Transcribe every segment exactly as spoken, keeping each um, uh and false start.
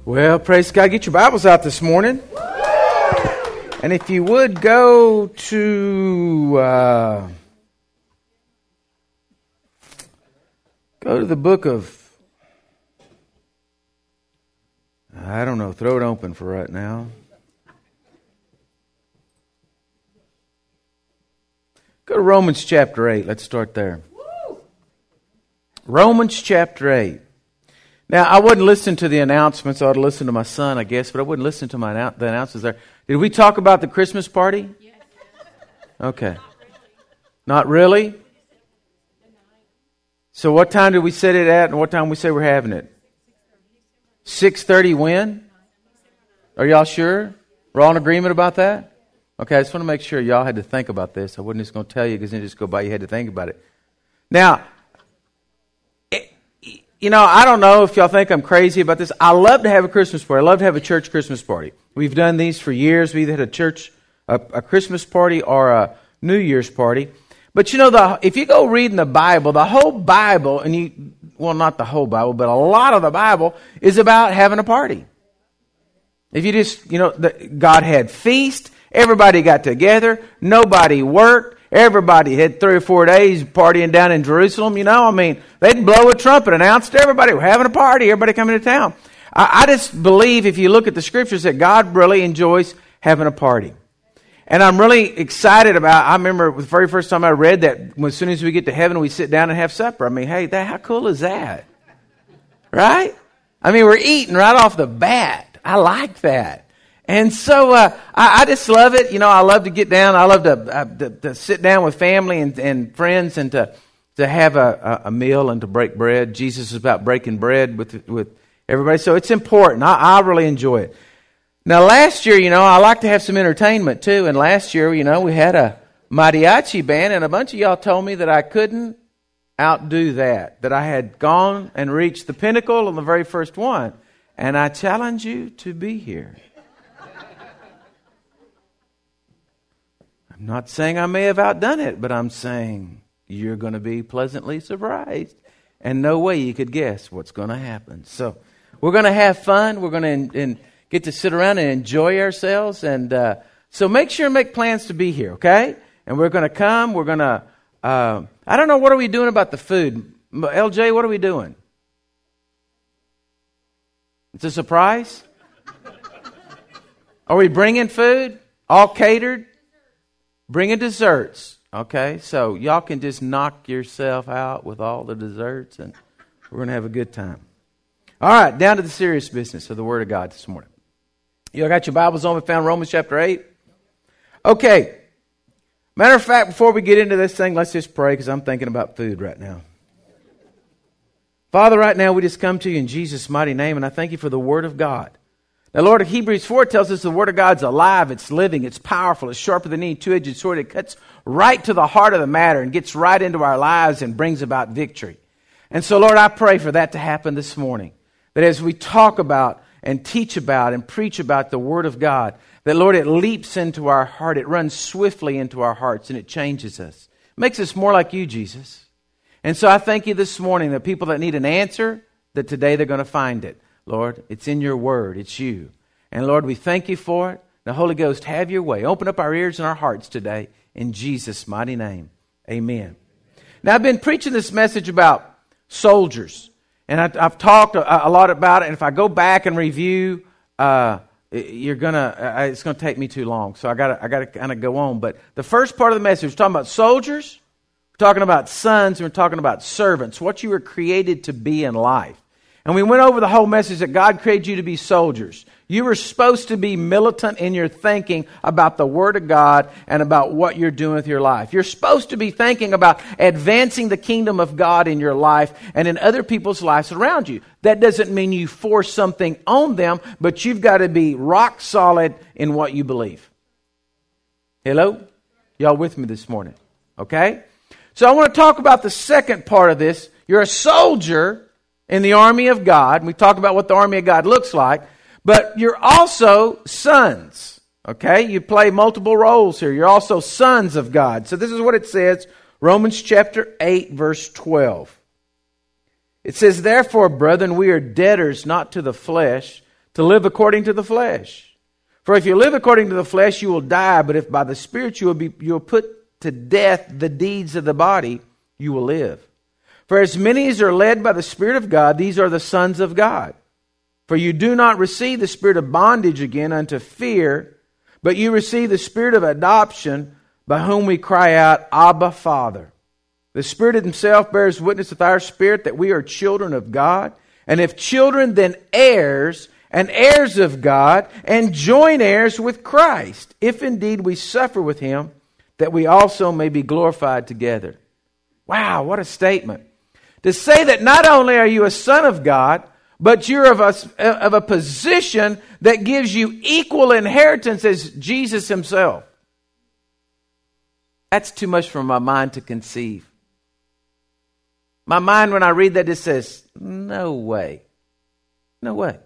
Well, praise God. Get your Bibles out this morning. And if you would go to uh, go to the book of, I don't know, throw it open for right now. Go to Romans chapter eight. Let's start there. Romans chapter eight. Now, I wouldn't listen to the announcements. I would listen to my son, I guess, but I wouldn't listen to my the announcements there. Did we talk about the Christmas party? Yes. Okay. Not really? So what time did we set it at, and what time we say we're having it? six thirty when? Are y'all sure? We're all in agreement about that? Okay, I just want to make sure y'all had to think about this. I wasn't just going to tell you because then just go by. You had to think about it. Now, you know, I don't know if y'all think I'm crazy about this. I love to have a Christmas party. I love to have a church Christmas party. We've done these for years. We either had a church, a, a Christmas party or a New Year's party. But you know, the, if you go read in the Bible, the whole Bible, and you, well, not the whole Bible, but a lot of the Bible is about having a party. If you just, you know, the, God had feast. Everybody got together. Nobody worked. Everybody had three or four days partying down in Jerusalem, you know. I mean, they'd blow a trumpet, announce to everybody, we're having a party, everybody coming to town. I, I just believe, if you look at the scriptures, that God really enjoys having a party. And I'm really excited about, I remember the very first time I read that, as soon as we get to heaven, we sit down and have supper. I mean, hey, that, how cool is that? Right? I mean, we're eating right off the bat. I like that. And so uh, I, I just love it. You know, I love to get down. I love to, uh, to, to sit down with family and, and friends and to to have a, a meal and to break bread. Jesus is about breaking bread with with everybody. So it's important. I, I really enjoy it. Now, last year, you know, I like to have some entertainment too. And last year, you know, we had a mariachi band, and a bunch of y'all told me that I couldn't outdo that, that I had gone and reached the pinnacle on the very first one. And I challenge you to be here. I'm not saying I may have outdone it, but I'm saying you're going to be pleasantly surprised. And no way you could guess what's going to happen. So we're going to have fun. We're going to in, get to sit around and enjoy ourselves. And uh, so make sure and make plans to be here, okay? And we're going to come. We're going to, uh, I don't know, what are we doing about the food? L J, what are we doing? It's a surprise? Are we bringing food? All catered? Bringing desserts, okay? So y'all can just knock yourself out with all the desserts, and we're going to have a good time. All right, down to the serious business of the Word of God this morning. You got your Bibles on? We found Romans chapter eight. Okay. Matter of fact, before we get into this thing, let's just pray, because I'm thinking about food right now. Father, right now we just come to you in Jesus' mighty name, and I thank you for the Word of God. Now, Lord, Hebrews four tells us the Word of God's alive, it's living, it's powerful, it's sharper than any two-edged sword. It cuts right to the heart of the matter and gets right into our lives and brings about victory. And so, Lord, I pray for that to happen this morning. That as we talk about and teach about and preach about the Word of God, that, Lord, it leaps into our heart, it runs swiftly into our hearts, and it changes us. It makes us more like you, Jesus. And so I thank you this morning that people that need an answer, that today they're going to find it. Lord, it's in your word. It's you. And Lord, we thank you for it. The Holy Ghost, have your way. Open up our ears and our hearts today in Jesus' mighty name. Amen. Now, I've been preaching this message about soldiers. And I, I've talked a, a lot about it. And if I go back and review, uh, you're gonna, uh, it's going to take me too long. So I got I got to kind of go on. But the first part of the message, we're talking about soldiers. We're talking about sons. And we're talking about servants. What you were created to be in life. And we went over the whole message that God created you to be soldiers. You were supposed to be militant in your thinking about the Word of God and about what you're doing with your life. You're supposed to be thinking about advancing the kingdom of God in your life and in other people's lives around you. That doesn't mean you force something on them, but you've got to be rock solid in what you believe. Hello? Y'all with me this morning? Okay? So I want to talk about the second part of this. You're a soldier in the army of God. We talk about what the army of God looks like. But you're also sons. Okay? You play multiple roles here. You're also sons of God. So this is what it says. Romans chapter eight, verse twelve. It says, "Therefore, brethren, we are debtors not to the flesh, to live according to the flesh. For if you live according to the flesh, you will die. But if by the Spirit you will be, you will put to death the deeds of the body, you will live. For as many as are led by the Spirit of God, these are the sons of God. For you do not receive the spirit of bondage again unto fear, but you receive the Spirit of adoption, by whom we cry out, Abba, Father. The Spirit himself bears witness with our spirit that we are children of God. And if children, then heirs, and heirs of God, and joint heirs with Christ, if indeed we suffer with him, that we also may be glorified together. Wow, what a statement. To say that not only are you a son of God, but you're of a, of a position that gives you equal inheritance as Jesus himself. That's too much for my mind to conceive. My mind, when I read that, it says, no way. No way.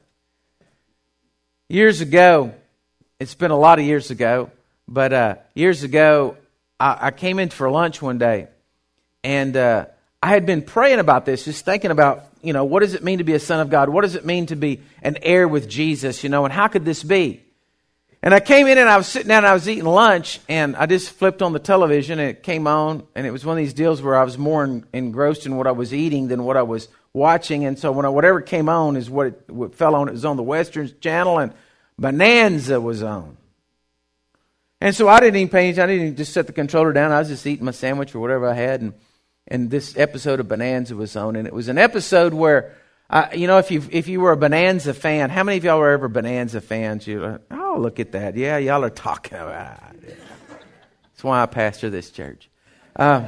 Years ago, it's been a lot of years ago, but uh, years ago, I, I came in for lunch one day, and uh, I had been praying about this, just thinking about, you know, what does it mean to be a son of God? What does it mean to be an heir with Jesus, you know, and how could this be? And I came in and I was sitting down and I was eating lunch, and I just flipped on the television and it came on, and it was one of these deals where I was more en- engrossed in what I was eating than what I was watching. And so when I, whatever came on is what, it, what fell on. It was on the Western Channel, and Bonanza was on. And so I didn't even pay attention. I didn't even just set the controller down. I was just eating my sandwich or whatever I had, and and this episode of Bonanza was on. And it was an episode where, uh, you know, if you if you were a Bonanza fan, how many of y'all were ever Bonanza fans? You like, oh, look at that. Yeah, y'all are talking about it. That's why I pastor this church. Uh,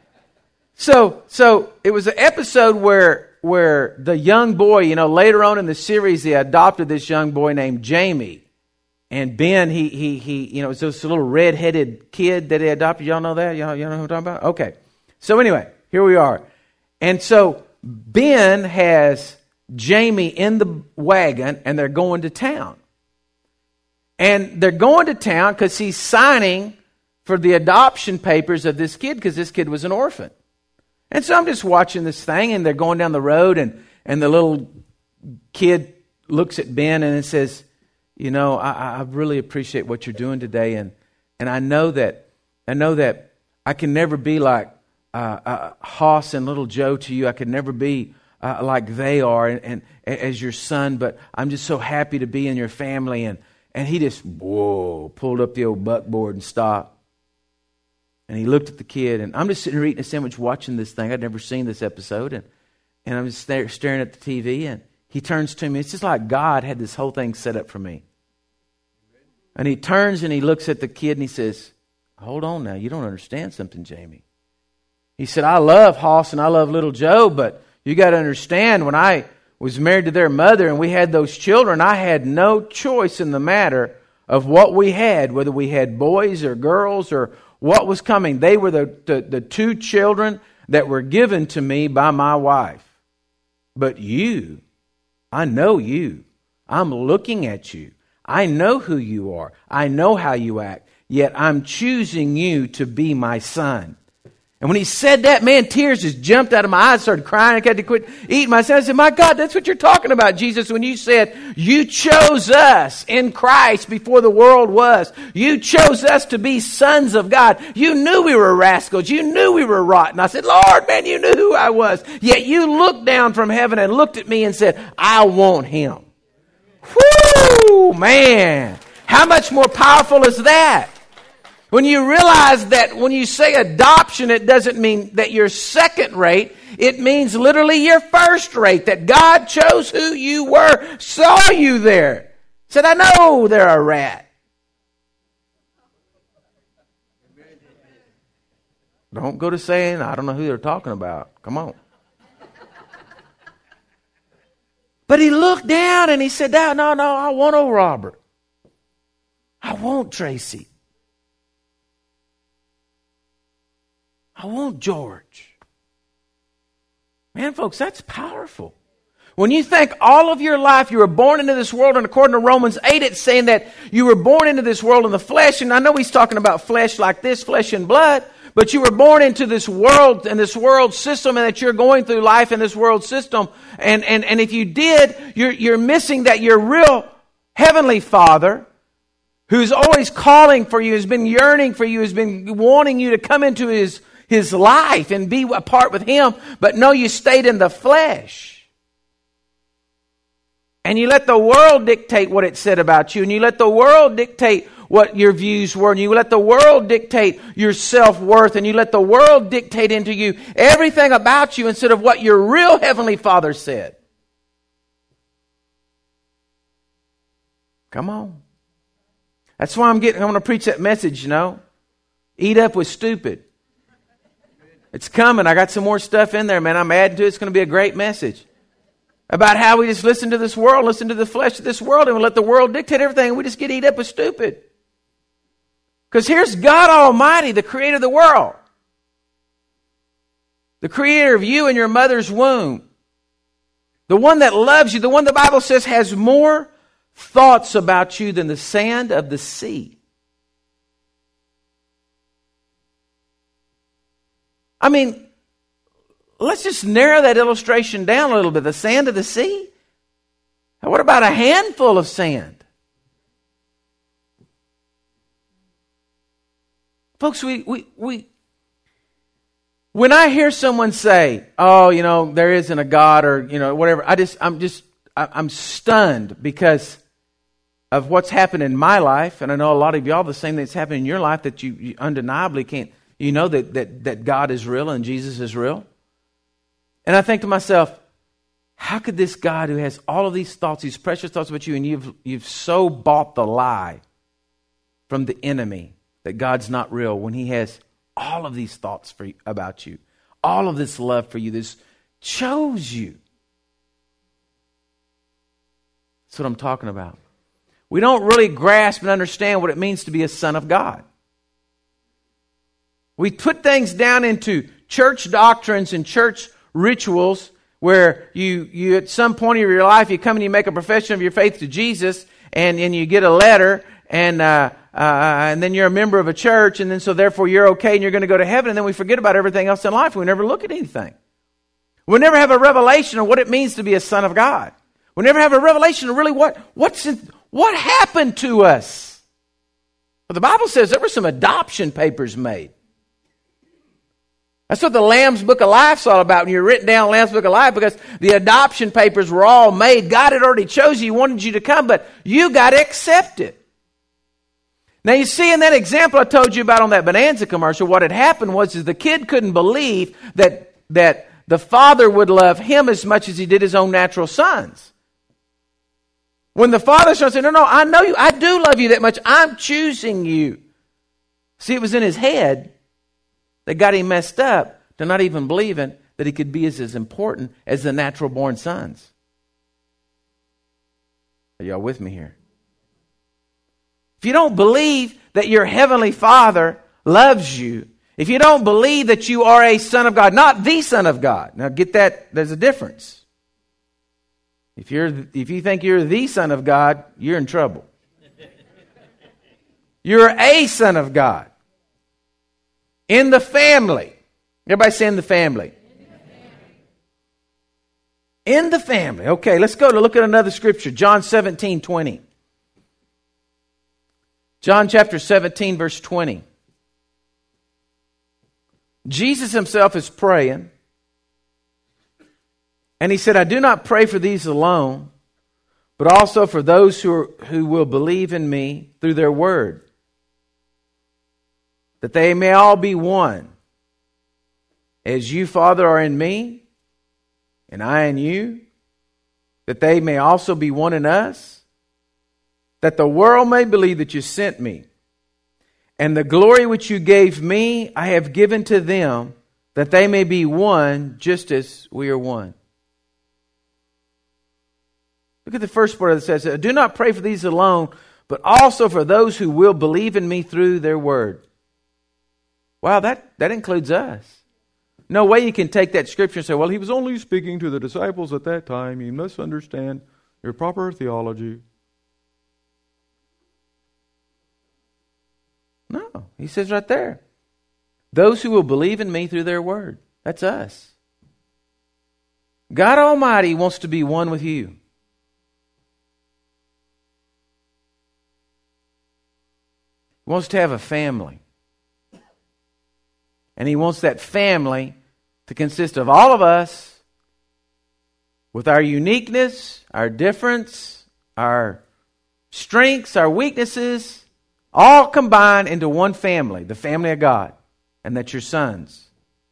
so so it was an episode where where the young boy, you know, later on in the series, they adopted this young boy named Jamie. And Ben, he, he, he, you know, it was this little red-headed kid that they adopted. Y'all know that? Y'all, y'all know who I'm talking about? Okay. So anyway, here we are. And so Ben has Jamie in the wagon, and they're going to town. And they're going to town because he's signing for the adoption papers of this kid, because this kid was an orphan. And so I'm just watching this thing, and they're going down the road, and, and the little kid looks at Ben and it says, you know, I, I really appreciate what you're doing today, and and I know that I know that I can never be like uh, uh, Hoss and little Joe to you. I could never be uh, like they are, and, and as your son. But I'm just so happy to be in your family. And and he just whoa pulled up the old buckboard and stopped, and he looked at the kid. And I'm just sitting here eating a sandwich, watching this thing. I'd never seen this episode, and and I'm just stare, staring at the T V. And he turns to me. It's just like God had this whole thing set up for me. And he turns and he looks at the kid and he says, hold on now, you don't understand something, Jamie. He said, I love Hoss and I love little Joe, but you got to understand, when I was married to their mother and we had those children, I had no choice in the matter of what we had, whether we had boys or girls or what was coming. They were the, the, the two children that were given to me by my wife. But you, I know you. I'm looking at you. I know who you are. I know how you act. Yet I'm choosing you to be my son. And when he said that, man, tears just jumped out of my eyes. I started crying. I had to quit eating my son. I said, my God, that's what you're talking about, Jesus, when you said you chose us in Christ before the world was. You chose us to be sons of God. You knew we were rascals. You knew we were rotten. I said, Lord, man, you knew who I was. Yet you looked down from heaven and looked at me and said, I want him. Whoo, man. How much more powerful is that? When you realize that when you say adoption, it doesn't mean that you're second rate. It means literally you're first rate. That God chose who you were, saw you there. Said, I know they're a rat. Don't go to saying, I don't know who they're talking about. Come on. But he looked down and he said, no, no, no, I want old Robert. I want Tracy. I want George. Man, folks, that's powerful. When you think all of your life you were born into this world, and according to Romans eight, it's saying that you were born into this world in the flesh. And I know he's talking about flesh like this, flesh and blood. But you were born into this world and this world system, and that you're going through life in this world system. And, and, and if you did, you're, you're missing that your real Heavenly Father, who's always calling for you, has been yearning for you, has been wanting you to come into His, His life and be a part with Him, but no, you stayed in the flesh. And you let the world dictate what it said about you, and you let the world dictate what your views were, and you let the world dictate your self-worth, and you let the world dictate into you everything about you instead of what your real Heavenly Father said. Come on. That's why I'm getting, I'm going to preach that message, you know. Eat up with stupid. It's coming. I got some more stuff in there, man. I'm adding to it. It's going to be a great message. About how we just listen to this world, listen to the flesh of this world, and we let the world dictate everything, and we just get eat up with stupid. Because here's God Almighty, the creator of the world. The creator of you in your mother's womb. The one that loves you, the one the Bible says has more thoughts about you than the sand of the sea. I mean, let's just narrow that illustration down a little bit. The sand of the sea? What about a handful of sand? Folks, we, we, we, when I hear someone say, oh, you know, there isn't a God or, you know, whatever, I just, I'm just, I'm stunned because of what's happened in my life, and I know a lot of y'all the same thing that's happened in your life, that you, you undeniably can't, you know that, that, that God is real and Jesus is real. And I think to myself, how could this God who has all of these thoughts, these precious thoughts about you, and you've you've so bought the lie from the enemy that God's not real, when He has all of these thoughts for you, about you, all of this love for you, this chose you. That's what I'm talking about. We don't really grasp and understand what it means to be a son of God. We put things down into church doctrines and church rituals where you, you at some point of your life, you come and you make a profession of your faith to Jesus, and, and you get a letter, and uh, uh, and then you're a member of a church, and then so therefore you're okay and you're going to go to heaven, and then we forget about everything else in life. We never look at anything. We never have a revelation of what it means to be a son of God. We never have a revelation of really what what's in, what happened to us. Well, the Bible says there were some adoption papers made. That's what the Lamb's Book of Life's all about. When you're written down Lamb's Book of Life, because the adoption papers were all made. God had already chosen you, wanted you to come, but you got to accept it. Now you see in that example I told you about on that Bonanza commercial, what had happened was is the kid couldn't believe that that the father would love him as much as he did his own natural sons. When the father son said, no, no, I know you. I do love you that much. I'm choosing you. See, it was in his head that got him messed up to not even believing that he could be as, as important as the natural born sons. Are y'all with me here? If you don't believe that your heavenly Father loves you, if you don't believe that you are a son of God, not the son of God. Now get that, there's a difference. If you're, if you think you're the son of God, you're in trouble. You're a son of God. In the family. Everybody say in the family. In the family. In the family. Okay, let's go to look at another scripture. John seventeen twenty. John chapter seventeen, verse twenty. Jesus himself is praying. And he said, I do not pray for these alone, but also for those who, are, who will believe in me through their word, that they may all be one. As you, Father, are in me, and I in you, that they may also be one in us, that the world may believe that you sent me. And the glory which you gave me, I have given to them, that they may be one, just as we are one. Look at the first part that says, do not pray for these alone, but also for those who will believe in me through their word. Wow, that, that includes us. No way you can take that scripture and say, well, he was only speaking to the disciples at that time. You must understand your proper theology. No, he says right there, those who will believe in me through their word. That's us. God Almighty wants to be one with you. wants to have a family. And He wants that family to consist of all of us with our uniqueness, our difference, our strengths, our weaknesses, all combined into one family, the family of God. And that's your sons.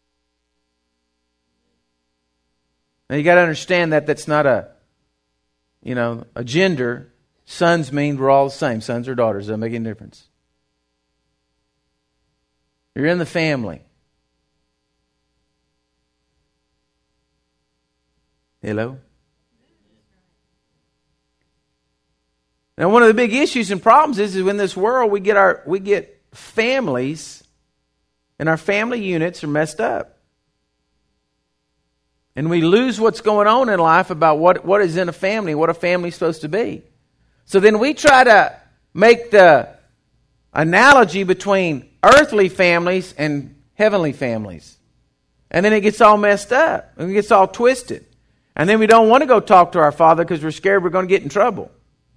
Now you got to understand that that's not a, you know, a gender. Sons mean we're all the same. Sons or daughters, doesn't make any difference. You're in the family. Hello? Now one of the big issues and problems is, is in this world we get our we get families and our family units are messed up. And we lose what's going on in life about what, what is in a family, what a family's supposed to be. So then we try to make the analogy between earthly families and heavenly families. And then it gets all messed up. And it gets all twisted. And then we don't want to go talk to our Father because we're scared we're going to get in trouble.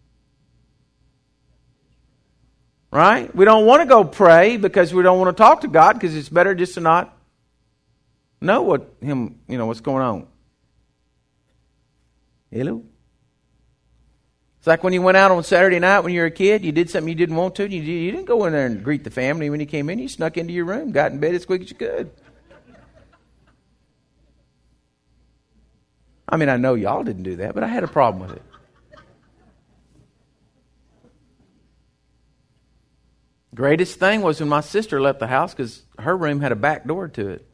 Right? We don't want to go pray because we don't want to talk to God because it's better just to not know what him, you know, what's going on. Hello? It's like when you went out on Saturday night when you were a kid, you did something you didn't want to. You, you didn't go in there and greet the family when you came in. You snuck into your room, got in bed as quick as you could. I mean, I know y'all didn't do that, but I had a problem with it. Greatest thing was when my sister left the house because her room had a back door to it.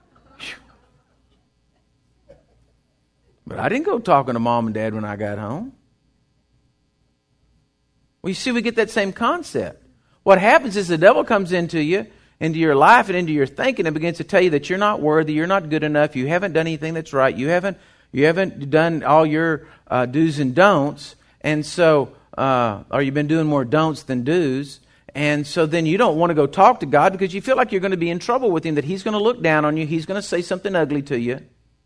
But I didn't go talking to Mom and Dad when I got home. Well, you see, we get that same concept. What happens is the devil comes into you, into your life and into your thinking and begins to tell you that you're not worthy, you're not good enough, you haven't done anything that's right, you haven't you haven't done all your uh, do's and don'ts, and so, uh, or you've been doing more don'ts than do's, and so then you don't want to go talk to God because you feel like you're going to be in trouble with Him, that He's going to look down on you, He's going to say something ugly to you,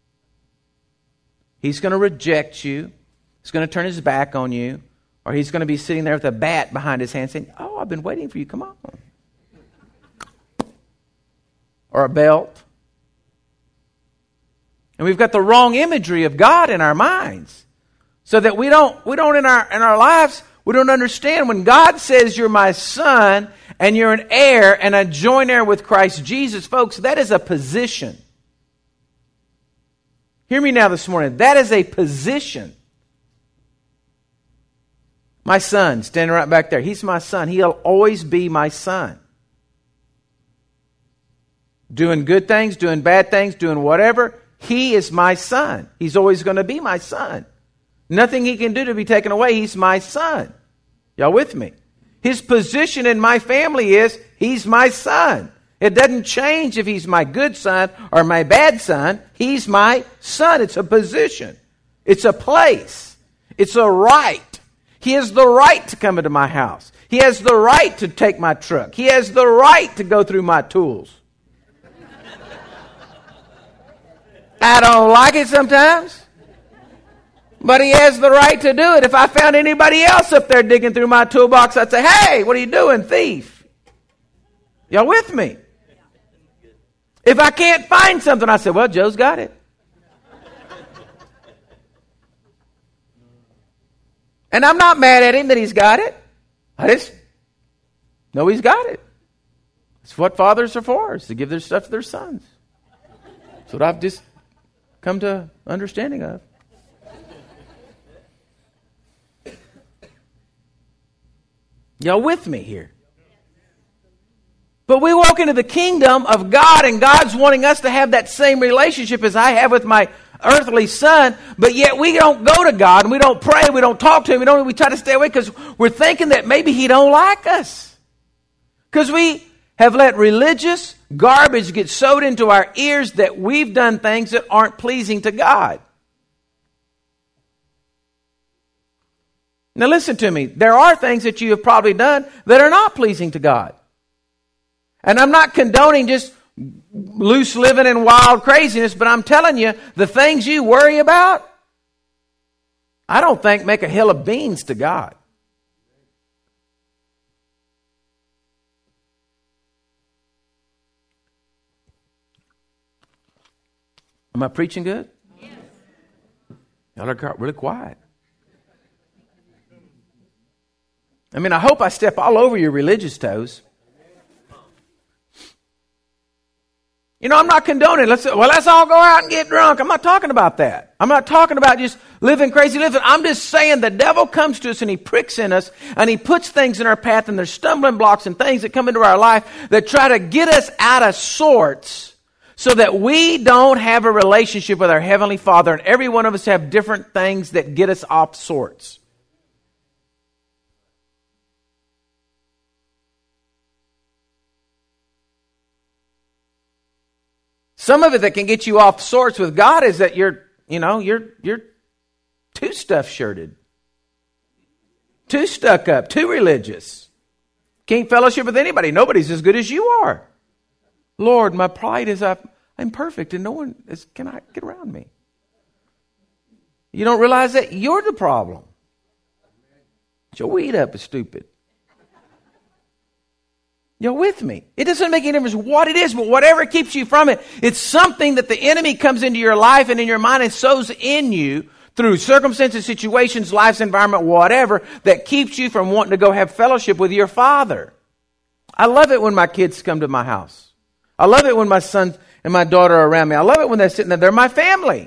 He's going to reject you, He's going to turn His back on you, or He's going to be sitting there with a bat behind His hand saying, "Oh, I've been waiting for you, come on." Or a belt. And we've got the wrong imagery of God in our minds. So that we don't, we don't in our, in our lives, we don't understand when God says you're my son and you're an heir and a joint heir with Christ Jesus, folks, that is a position. Hear me now this morning. That is a position. My son, standing right back there, he's my son. He'll always be my son. Doing good things, doing bad things, doing whatever, he is my son. He's always going to be my son. Nothing he can do to be taken away. He's my son. Y'all with me? His position in my family is he's my son. It doesn't change if he's my good son or my bad son. He's my son. It's a position. It's a place. It's a right. He has the right to come into my house. He has the right to take my truck. He has the right to go through my tools. I don't like it sometimes, but he has the right to do it. If I found anybody else up there digging through my toolbox, I'd say, "Hey, what are you doing, thief?" Y'all with me? If I can't find something, I say, "Well, Joe's got it." And I'm not mad at him that he's got it. I just know he's got it. It's what fathers are for, is to give their stuff to their sons. That's what I've just come to understanding of. Y'all with me here? But we walk into the kingdom of God, and God's wanting us to have that same relationship as I have with my earthly son, but yet we don't go to God, and we don't pray, we don't talk to Him, we don't. We try to stay away because we're thinking that maybe He don't like us. Because we have let religious garbage get sowed into our ears that we've done things that aren't pleasing to God. Now listen to me. There are things that you have probably done that are not pleasing to God. And I'm not condoning just loose living and wild craziness, but I'm telling you, the things you worry about, I don't think make a hill of beans to God. Am I preaching good? Yes. Y'all are really quiet. I mean, I hope I step all over your religious toes. You know, I'm not condoning, let's, well, let's all go out and get drunk. I'm not talking about that. I'm not talking about just living crazy living. I'm just saying the devil comes to us and he pricks in us and he puts things in our path, and there's stumbling blocks and things that come into our life that try to get us out of sorts so that we don't have a relationship with our Heavenly Father. And every one of us have different things that get us off sorts. Some of it that can get you off sorts with God is that you're, you know, you're you're too stuff-shirted, too stuck up, too religious. Can't fellowship with anybody. Nobody's as good as you are. Lord, my pride is up. I'm perfect and no one is, cannot get around me. You don't realize that you're the problem. Your weed up is stupid. You're with me. It doesn't make any difference what it is, but whatever keeps you from it, it's something that the enemy comes into your life and in your mind and sows in you through circumstances, situations, life's environment, whatever, that keeps you from wanting to go have fellowship with your Father. I love it when my kids come to my house. I love it when my son and my daughter are around me. I love it when they're sitting there. They're my family.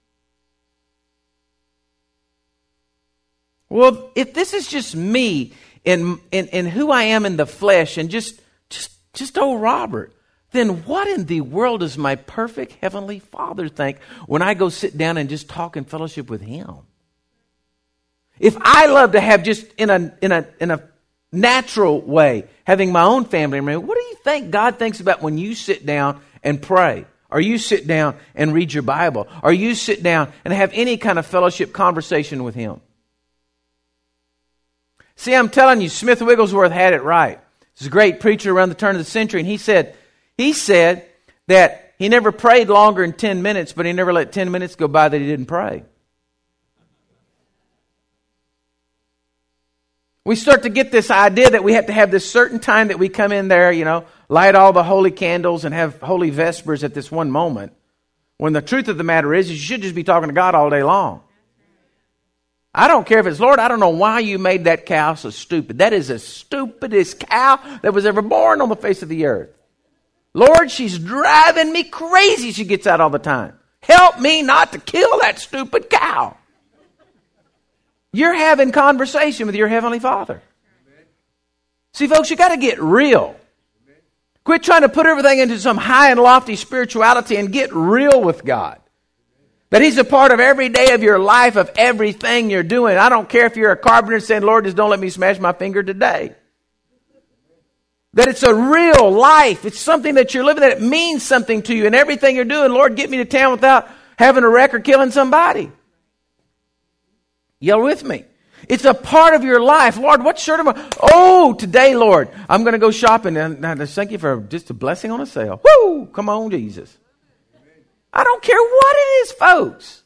Well, if this is just me in, in, in who I am in the flesh and just, just, just old Robert, then what in the world does my perfect Heavenly Father think when I go sit down and just talk and fellowship with Him? If I love to have just in a, in a, in a natural way, having my own family, what do you think God thinks about when you sit down and pray? Or you sit down and read your Bible? Or you sit down and have any kind of fellowship conversation with Him? See, I'm telling you, Smith Wigglesworth had it right. He's a great preacher around the turn of the century, and he said, he said that he never prayed longer than ten minutes, but he never let ten minutes go by that he didn't pray. We start to get this idea that we have to have this certain time that we come in there, you know, light all the holy candles and have holy vespers at this one moment, when the truth of the matter is, is you should just be talking to God all day long. I don't care if it's, Lord, I don't know why you made that cow so stupid. That is the stupidest cow that was ever born on the face of the earth. Lord, she's driving me crazy. She gets out all the time. Help me not to kill that stupid cow. You're having conversation with your Heavenly Father. See, folks, you got to get real. Quit trying to put everything into some high and lofty spirituality and get real with God. That He's a part of every day of your life, of everything you're doing. I don't care if you're a carpenter saying, Lord, just don't let me smash my finger today. That it's a real life. It's something that you're living, that it means something to you. And everything you're doing, Lord, get me to town without having a wreck or killing somebody. Y'all with me? It's a part of your life. Lord, what shirt am I? Oh, today, Lord, I'm going to go shopping. And I just thank you for just a blessing on a sale. Woo! Come on, Jesus. I don't care what it is, folks.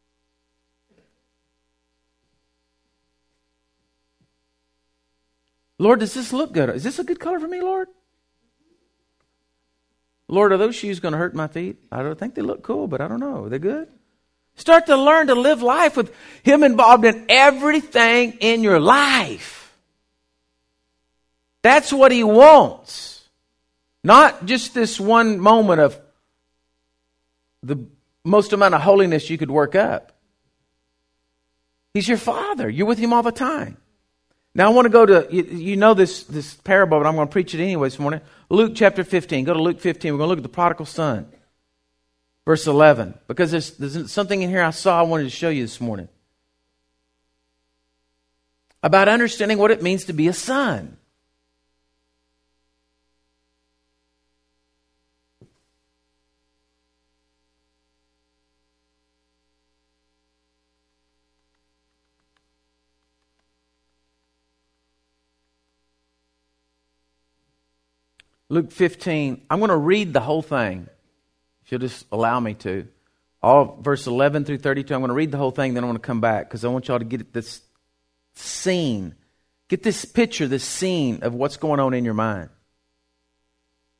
Lord, does this look good? Is this a good color for me, Lord? Lord, are those shoes going to hurt my feet? I don't think they look cool, but I don't know. Are they good? Start to learn to live life with Him involved in everything in your life. That's what He wants. Not just this one moment of the most amount of holiness you could work up. He's your Father. You're with Him all the time. Now I want to go to, you, you know this, this parable, but I'm going to preach it anyway this morning. Luke chapter fifteen. Go to Luke fifteen. We're going to look at the prodigal son. Verse eleven. Because there's, there's something in here I saw I wanted to show you this morning. About understanding what it means to be a son. Luke fifteen, I'm going to read the whole thing, if you'll just allow me to. All verse eleven through thirty-two, I'm going to read the whole thing, then I want to come back, because I want y'all to get this scene, get this picture, this scene of what's going on in your mind.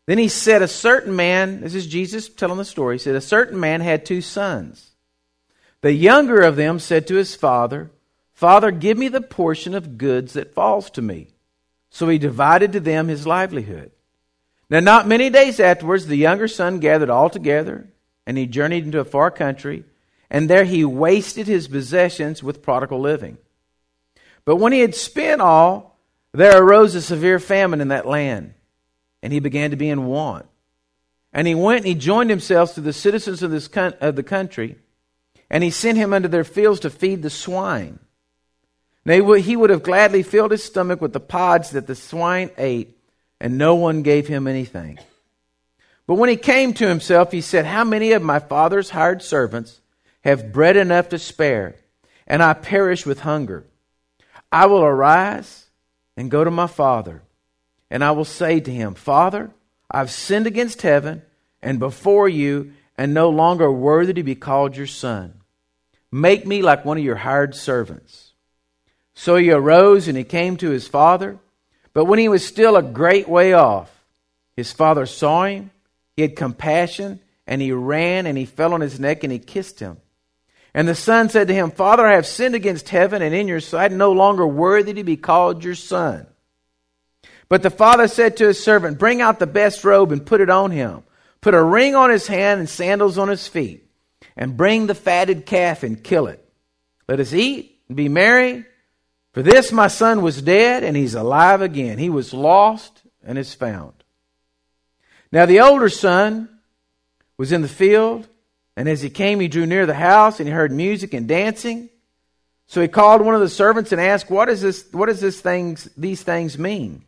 Then he said, a certain man, this is Jesus telling the story, he said, a certain man had two sons. The younger of them said to his father, Father, give me the portion of goods that falls to me. So he divided to them his livelihood. Now not many days afterwards, the younger son gathered all together, and he journeyed into a far country, and there he wasted his possessions with prodigal living. But when he had spent all, there arose a severe famine in that land, and he began to be in want. And he went and he joined himself to the citizens of this con- of the country, and he sent him unto their fields to feed the swine. Now he would have gladly filled his stomach with the pods that the swine ate, and no one gave him anything. But when he came to himself, he said, how many of my father's hired servants have bread enough to spare, and I perish with hunger? I will arise and go to my father, and I will say to him, Father, I've sinned against heaven and before you, and no longer worthy to be called your son. Make me like one of your hired servants. So he arose and he came to his father. But when he was still a great way off, his father saw him, he had compassion, and he ran and he fell on his neck and he kissed him. And the son said to him, Father, I have sinned against heaven and in your sight, no longer worthy to be called your son. But the father said to his servant, bring out the best robe and put it on him. Put a ring on his hand and sandals on his feet. And bring the fatted calf and kill it. Let us eat and be merry. For this my son was dead, and he's alive again. He was lost and is found. Now the older son was in the field, and as he came, he drew near the house, and he heard music and dancing. So he called one of the servants and asked, What is this? What does this things, these things mean?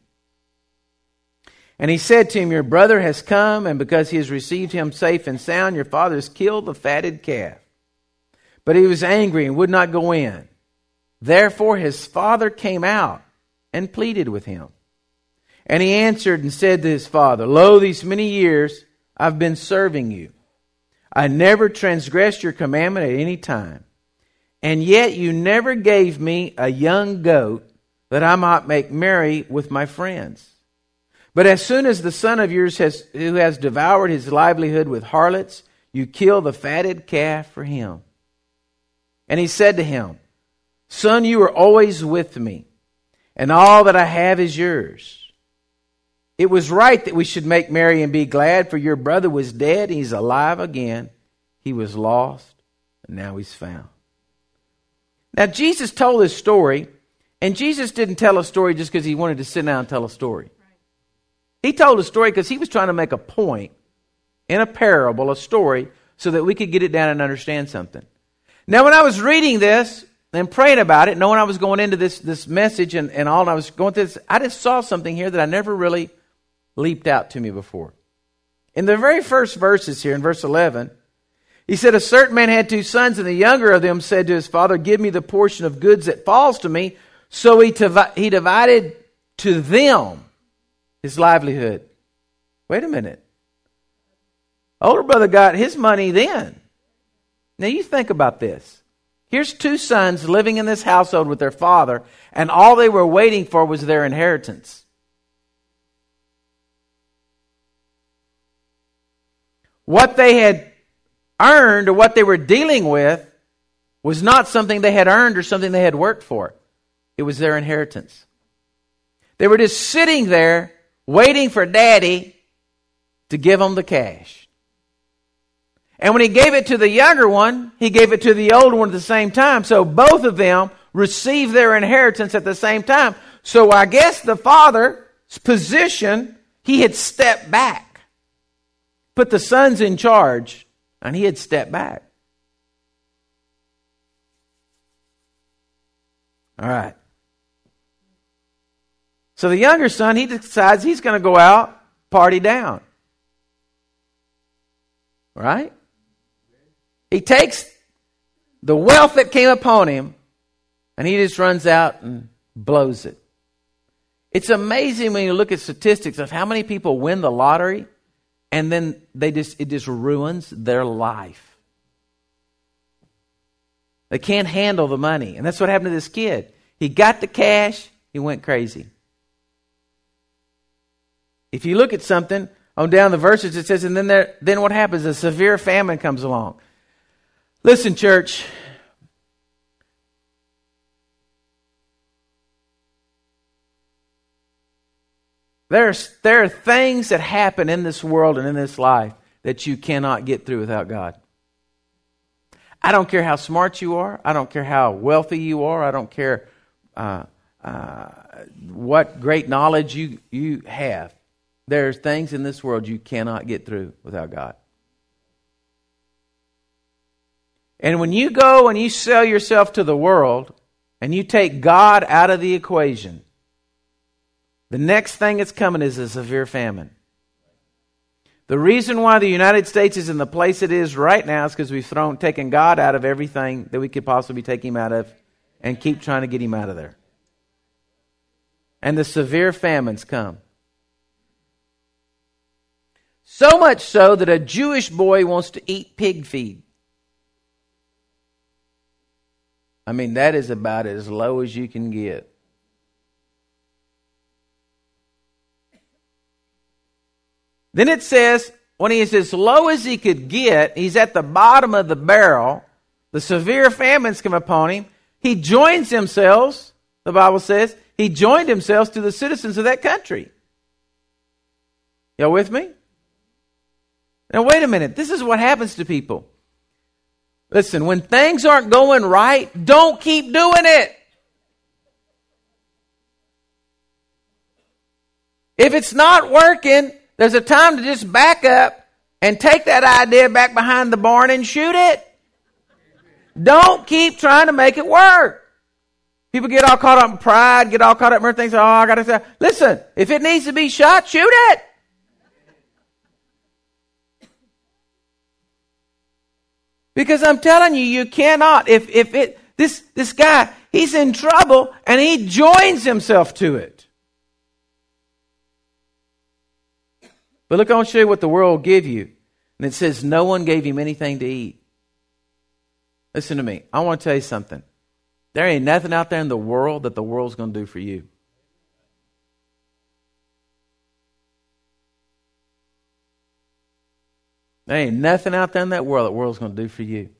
And he said to him, Your brother has come, and because he has received him safe and sound, your father has killed the fatted calf. But he was angry and would not go in. Therefore his father came out and pleaded with him. And he answered and said to his father, Lo, these many years I've been serving you. I never transgressed your commandment at any time. And yet you never gave me a young goat that I might make merry with my friends. But as soon as the son of yours has, who has devoured his livelihood with harlots, you kill the fatted calf for him. And he said to him, Son, you are always with me, and all that I have is yours. It was right that we should make merry and be glad, for your brother was dead, and he's alive again. He was lost, and now he's found. Now, Jesus told this story, and Jesus didn't tell a story just because he wanted to sit down and tell a story. He told a story because he was trying to make a point in a parable, a story, so that we could get it down and understand something. Now, when I was reading this and praying about it, knowing I was going into this, this message and, and all, and I was going through this, I just saw something here that I never really leaped out to me before. In the very first verses here, in verse eleven, he said, A certain man had two sons, and the younger of them said to his father, Give me the portion of goods that falls to me. So he, divi- he divided to them his livelihood. Wait a minute. Older brother got his money then. Now you think about this. Here's two sons living in this household with their father, and all they were waiting for was their inheritance. What they had earned or what they were dealing with was not something they had earned or something they had worked for. It was their inheritance. They were just sitting there waiting for Daddy to give them the cash. And when he gave it to the younger one, he gave it to the older one at the same time. So both of them received their inheritance at the same time. So I guess the father's position, he had stepped back, put the sons in charge, and he had stepped back. All right. So the younger son, he decides he's going to go out, party down. Right? He takes the wealth that came upon him, and he just runs out and blows it. It's amazing when you look at statistics of how many people win the lottery, and then they just it just ruins their life. They can't handle the money. And that's what happened to this kid. He got the cash, he went crazy. If you look at something, on down the verses, it says, and then there, then what happens? A severe famine comes along. Listen, church. There's, there are things that happen in this world and in this life that you cannot get through without God. I don't care how smart you are. I don't care how wealthy you are. I don't care uh, uh, what great knowledge you, you have. There's things in this world you cannot get through without God. And when you go and you sell yourself to the world and you take God out of the equation, the next thing that's coming is a severe famine. The reason why the United States is in the place it is right now is because we've thrown, taken God out of everything that we could possibly take Him out of and keep trying to get Him out of there. And the severe famines come. So much so that a Jewish boy wants to eat pig feed. I mean, that is about as low as you can get. Then it says, when he is as low as he could get, he's at the bottom of the barrel, the severe famines come upon him, he joins himself, the Bible says, he joined himself to the citizens of that country. Y'all with me? Now wait a minute, this is what happens to people. Listen, when things aren't going right, don't keep doing it. If it's not working, there's a time to just back up and take that idea back behind the barn and shoot it. Don't keep trying to make it work. People get all caught up in pride, get all caught up in everything. Oh, I got to say, listen, if it needs to be shot, shoot it. Because I'm telling you, you cannot. If if it this this guy, he's in trouble and he joins himself to it. But look, I want to show you what the world will give you. And it says, no one gave him anything to eat. Listen to me. I want to tell you something. There ain't nothing out there in the world that the world's going to do for you. There ain't nothing out there in that world that the world's going to do for you.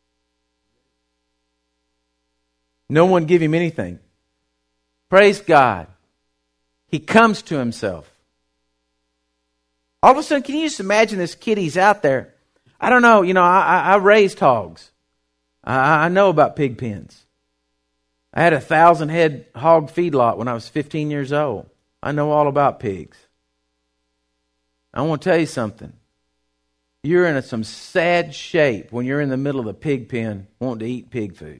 No one give him anything. Praise God. He comes to himself. All of a sudden, can you just imagine this kid? He's out there. I don't know. You know, I, I, I raised hogs. I, I know about pig pens. I had a thousand head hog feedlot when I was fifteen years old. I know all about pigs. I want to tell you something. You're in a, some sad shape when you're in the middle of the pig pen wanting to eat pig food.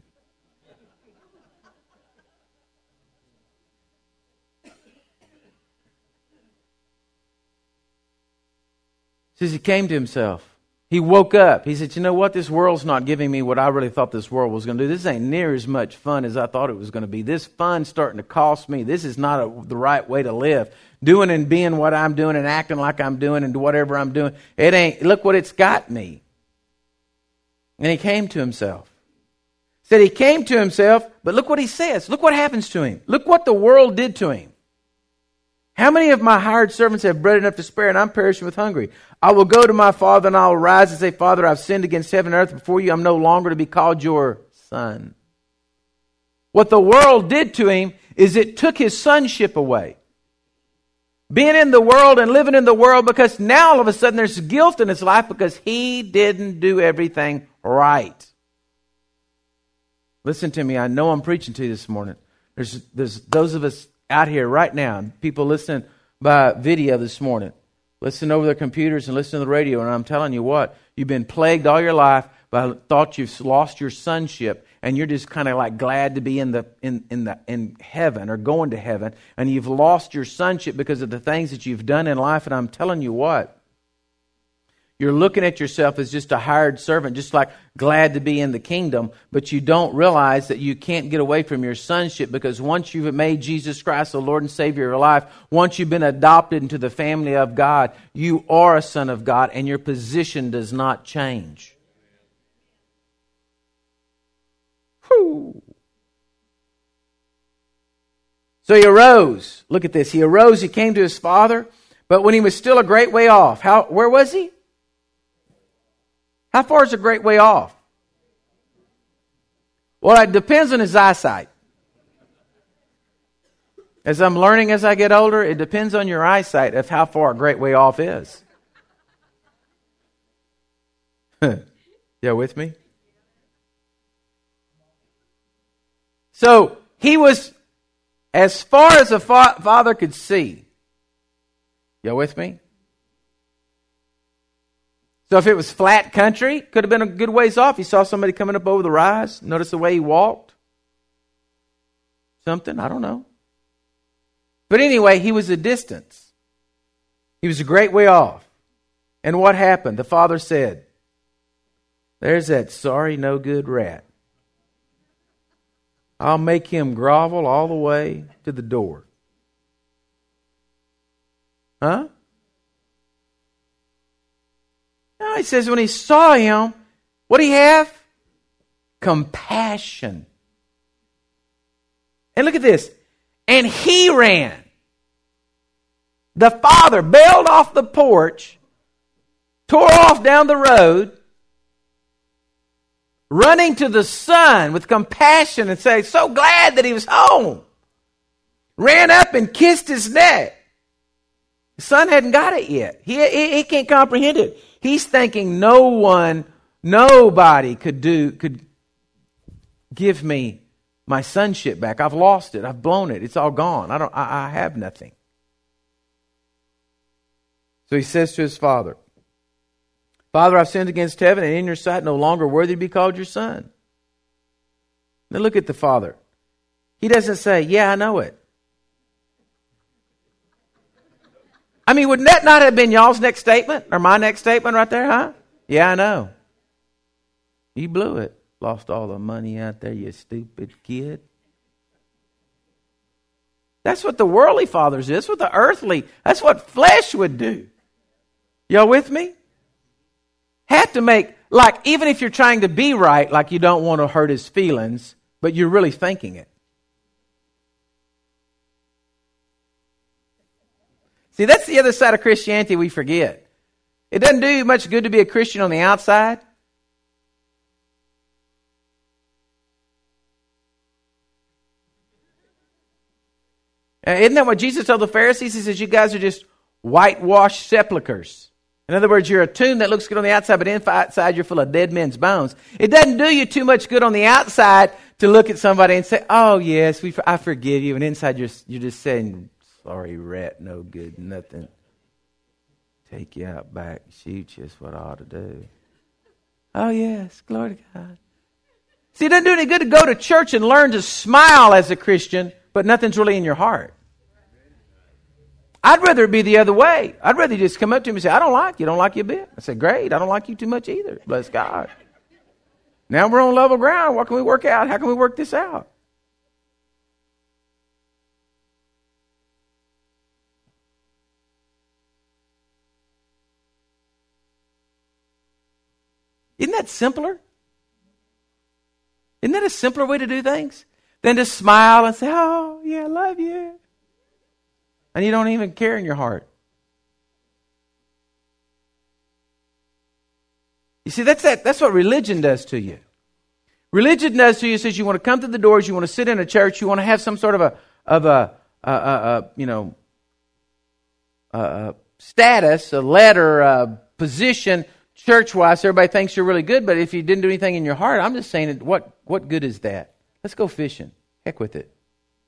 Says he came to himself. He woke up. He said, you know what? This world's not giving me what I really thought this world was going to do. This ain't near as much fun as I thought it was going to be. This fun's starting to cost me. This is not a, the right way to live. Doing and being what I'm doing and acting like I'm doing and whatever I'm doing. It ain't, look what it's got me. And he came to himself. Said he came to himself, but look what he says. Look what happens to him. Look what the world did to him. How many of my hired servants have bread enough to spare, and I'm perishing with hunger? I will go to my father, and I will rise and say, Father, I've sinned against heaven and earth before you. I'm no longer to be called your son. What the world did to him is it took his sonship away. Being in the world and living in the world, because now all of a sudden there's guilt in his life because he didn't do everything right. Listen to me. I know I'm preaching to you this morning. There's, there's those of us out here right now, people listening by video this morning, listen over their computers and listen to the radio, and I'm telling you what, you've been plagued all your life by thought you've lost your sonship, and you're just kind of like glad to be in the in in the in heaven or going to heaven, and you've lost your sonship because of the things that you've done in life. And I'm telling you what, you're looking at yourself as just a hired servant, just like glad to be in the kingdom, but you don't realize that you can't get away from your sonship, because once you've made Jesus Christ the Lord and Savior of your life, once you've been adopted into the family of God, you are a son of God, and your position does not change. Whew. So he arose. Look at this. He arose, he came to his father. But when he was still a great way off, how, where was he? How far is a great way off? Well, it depends on his eyesight. As I'm learning as I get older, it depends on your eyesight of how far a great way off is. You with me? So he was as far as the fa- father could see. You with me? So if it was flat country, could have been a good ways off. He saw somebody coming up over the rise. Notice the way he walked. Something, I don't know. But anyway, he was a distance. He was a great way off. And what happened? The father said, there's that sorry, no good rat. I'll make him grovel all the way to the door. Huh? No, he says when he saw him, what did he have? Compassion. And look at this. And he ran. The father bailed off the porch, tore off down the road, running to the son with compassion and saying, so glad that he was home. Ran up and kissed his neck. The son hadn't got it yet. He, he, he can't comprehend it. He's thinking no one, nobody could do, could give me my sonship back. I've lost it. I've blown it. It's all gone. I don't, I, I have nothing. So he says to his father, Father, I've sinned against heaven and in your sight, no longer worthy to be called your son. Now look at the father. He doesn't say, yeah, I know it. I mean, would that not have been y'all's next statement or my next statement right there, huh? Yeah, I know. You blew it. Lost all the money out there, you stupid kid. That's what the worldly fathers do. That's what the earthly, that's what flesh would do. Y'all with me? Have to make, like, even if you're trying to be right, like you don't want to hurt his feelings, but you're really thinking it. See, that's the other side of Christianity we forget. It doesn't do you much good to be a Christian on the outside. Uh, isn't that what Jesus told the Pharisees? He says, you guys are just whitewashed sepulchres. In other words, you're a tomb that looks good on the outside, but inside you're full of dead men's bones. It doesn't do you too much good on the outside to look at somebody and say, oh, yes, we, I forgive you. And inside you're, you're just saying, sorry, rat, no good, nothing. Take you out back, shoot you is what I ought to do. Oh, yes, glory to God. See, it doesn't do any good to go to church and learn to smile as a Christian, but nothing's really in your heart. I'd rather it be the other way. I'd rather you just come up to me and say, I don't like you. Don't like you a bit. I say, great. I don't like you too much either. Bless God. Now we're on level ground. What can we work out? How can we work this out? Isn't that simpler? Isn't that a simpler way to do things? Than to smile and say, oh, yeah, I love you. And you don't even care in your heart. You see, that's that. That's what religion does to you. Religion does to you says you want to come to the doors, you want to sit in a church, you want to have some sort of a of a, a, a, a you know a, a status, a letter, a position, church-wise. So everybody thinks you're really good, but if you didn't do anything in your heart, I'm just saying, what what good is that? Let's go fishing. Heck with it.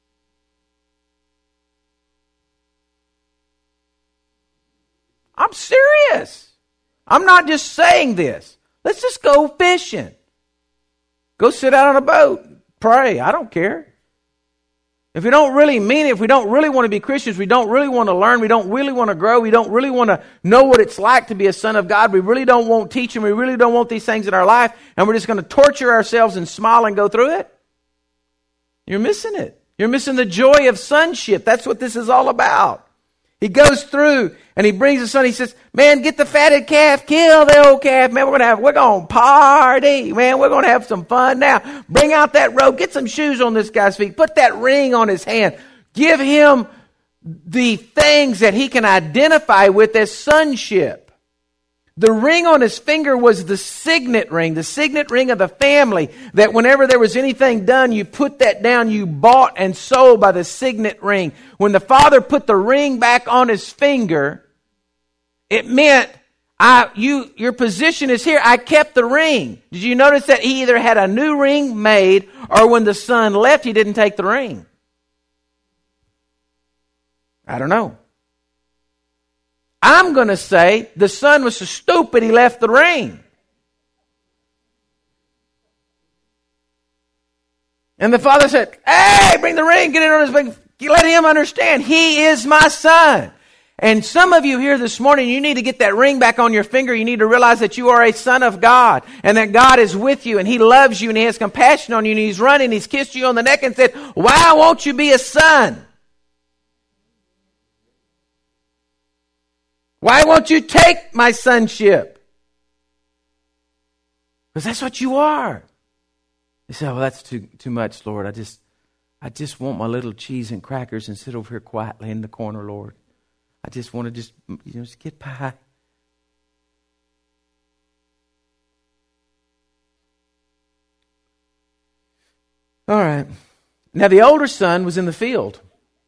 I'm serious. I'm not just saying this. Let's just go fishing. Go sit out on a boat. Pray. I don't care. If we don't really mean it, if we don't really want to be Christians, we don't really want to learn, we don't really want to grow, we don't really want to know what it's like to be a son of God, we really don't want teaching, we really don't want these things in our life, and we're just going to torture ourselves and smile and go through it, you're missing it. You're missing the joy of sonship. That's what this is all about. He goes through and he brings the son. He says, man, get the fatted calf, kill the old calf. Man, we're going to have, we're going to party. Man, we're going to have some fun now. Bring out that robe. Get some shoes on this guy's feet. Put that ring on his hand. Give him the things that he can identify with as sonship. The ring on his finger was the signet ring, the signet ring of the family, that whenever there was anything done, you put that down, you bought and sold by the signet ring. When the father put the ring back on his finger, it meant, I, you, your position is here. I kept the ring. Did you notice that he either had a new ring made, or when the son left, he didn't take the ring? I don't know. I'm going to say the son was so stupid he left the ring. And the father said, hey, bring the ring, get it on his finger. Let him understand, he is my son. And some of you here this morning, you need to get that ring back on your finger. You need to realize that you are a son of God, and that God is with you, and he loves you, and he has compassion on you, and he's running, he's kissed you on the neck and said, why won't you be a son? Why won't you take my sonship? Because that's what you are. You say, well, that's too too much, Lord. I just I just want my little cheese and crackers and sit over here quietly in the corner, Lord. I just want to just, you know, just get by. All right. Now the older son was in the field.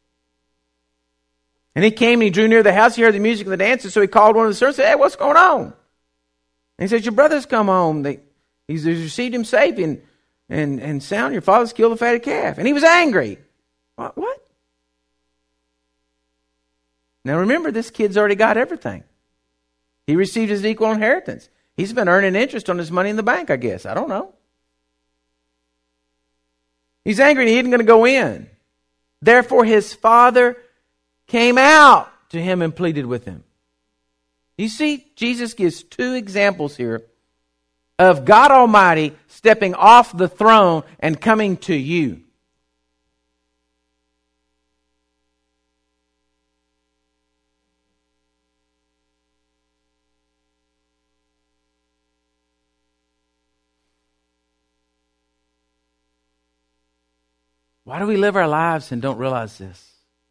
And he came and he drew near the house. He heard the music and the dances. So he called one of the servants and said, hey, what's going on? And he said, your brother's come home. They, he's received him safe and, and, and sound. Your father's killed the fatted calf. And he was angry. What? What? Now remember, this kid's already got everything. He received his equal inheritance. He's been earning interest on his money in the bank, I guess. I don't know. He's angry and he isn't going to go in. Therefore his father came out to him and pleaded with him. You see, Jesus gives two examples here of God Almighty stepping off the throne and coming to you. Why do we live our lives and don't realize this?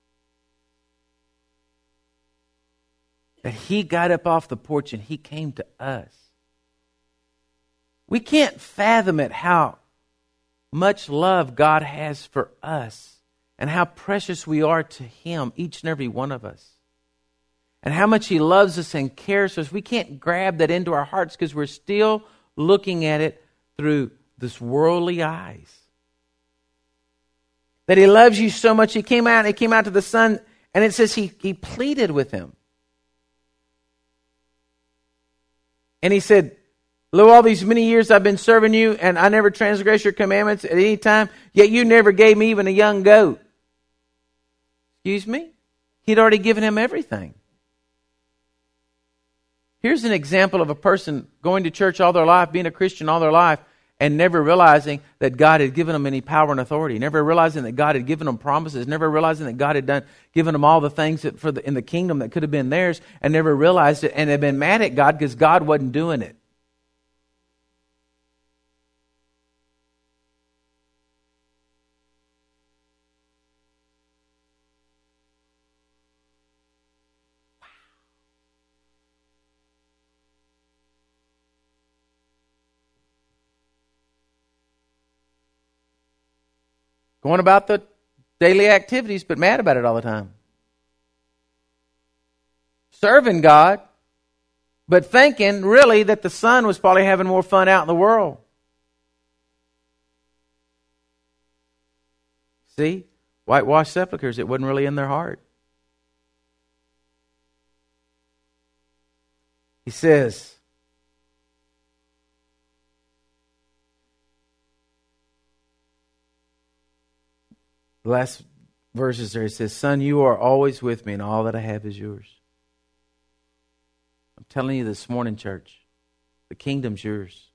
That he got up off the porch and he came to us. We can't fathom it how much love God has for us and how precious we are to him, each and every one of us. And how much he loves us and cares for us. We can't grab that into our hearts because we're still looking at it through this worldly eyes. That he loves you so much, he came out, he came out to the son, and it says he, he pleaded with him. And he said, lo, all these many years I've been serving you, and I never transgressed your commandments at any time, yet you never gave me even a young goat. Excuse me? He'd already given him everything. Here's an example of a person going to church all their life, being a Christian all their life, and never realizing that God had given them any power and authority, never realizing that God had given them promises, never realizing that God had done given them all the things that for the, in the kingdom that could have been theirs, and never realized it, and had been mad at God because God wasn't doing it. Going about the daily activities, but mad about it all the time. Serving God, but thinking really that the son was probably having more fun out in the world. See? Whitewashed sepulchres, it wasn't really in their heart. He says, the last verses there, it says, son, you are always with me, and all that I have is yours. I'm telling you this morning, church, the kingdom's yours.